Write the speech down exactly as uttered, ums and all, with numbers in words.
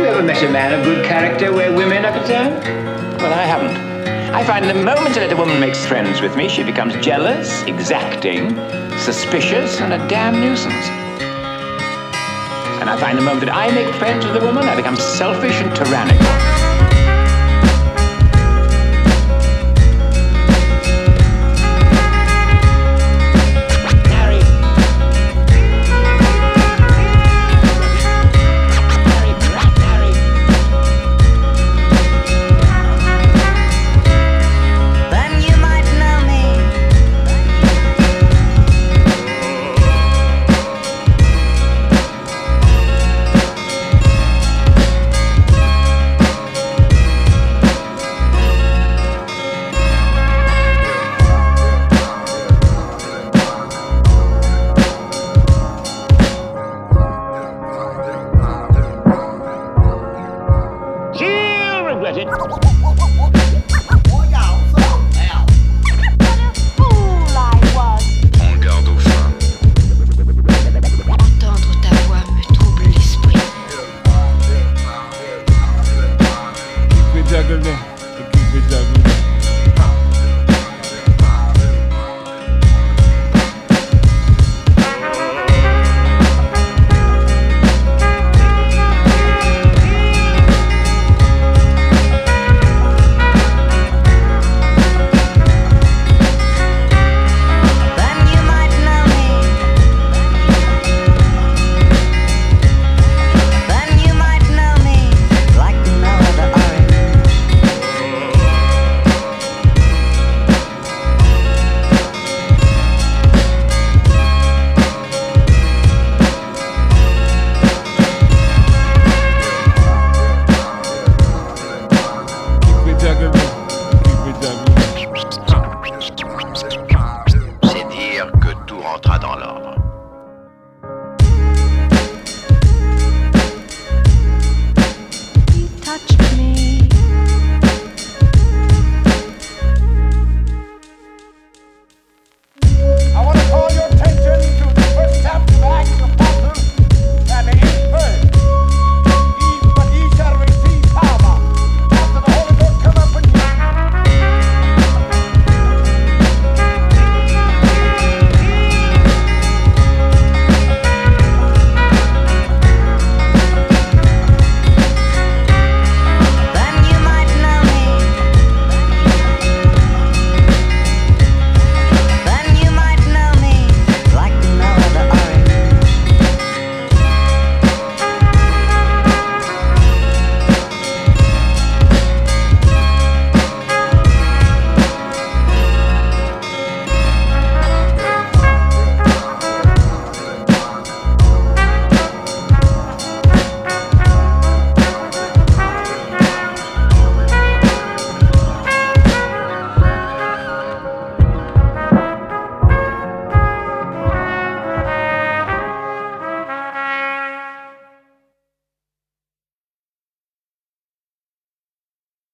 you ever met a man of good character where women are concerned? Well, I haven't. I find the moment that a woman makes friends with me, she becomes jealous, exacting, suspicious, and a damn nuisance. And I find the moment that I make friends with a woman, I become selfish and tyrannical. Regret it. Prends garde aux femmes. Entendre ta voix me trouble l'esprit. C'est dire que tout rentra dans l'ordre.